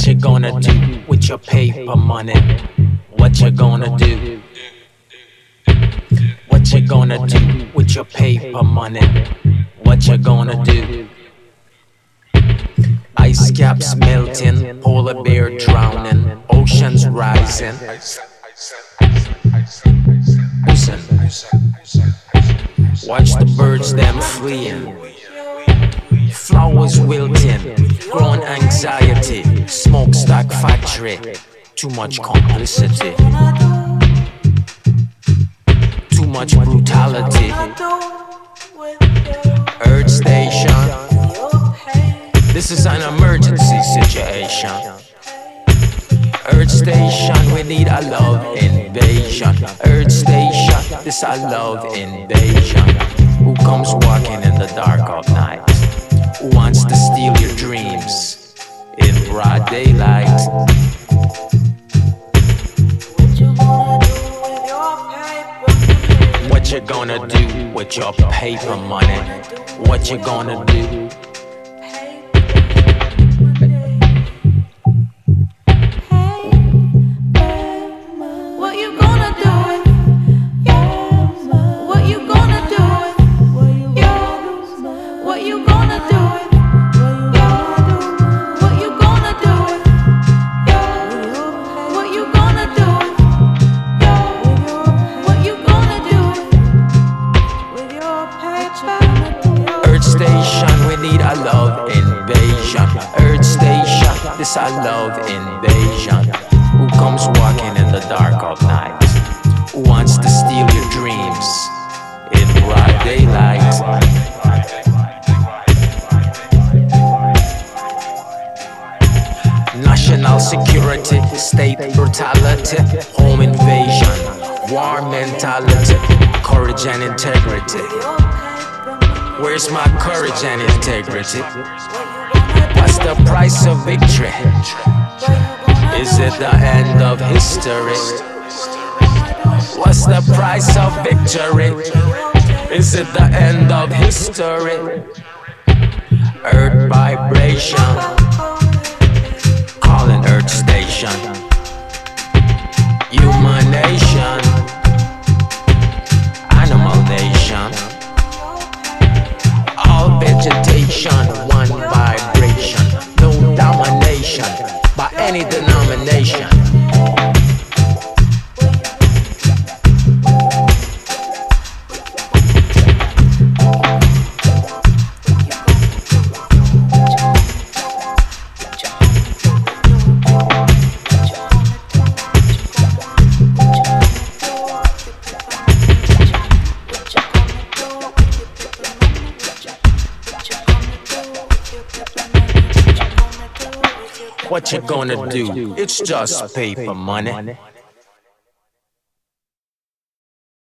What you gonna do with your paper money? What you gonna do? What you gonna do with your paper money? What you gonna do? Ice caps melting, polar bear drowning, oceans rising. Listen, watch the birds them fleeing, flowers wilting, growing anxiety, smokestack factory, too much complicity, too much brutality. Earth station, this is an emergency situation. Earth station, we need a love invasion. Earth station, this a love invasion. Who comes walking in the dark of night? Who wants to steal your dreams in broad daylight? What you gonna do with your paper money? What you gonna do? Earth station, we need a love invasion. Earth station, this a love invasion. Who comes walking in the dark of night? Who wants to steal your dreams in broad daylight? National security, state brutality, home invasion, war mentality, courage and integrity. Where's my courage and integrity? What's the price of victory? Is it the end of history? What's the price of victory? Is it the end of history? Earth vibration, calling Earth station. Human nation, animal nation. All vegetation, one vibration. No domination by any denomination. What you gonna do? It's just paper money.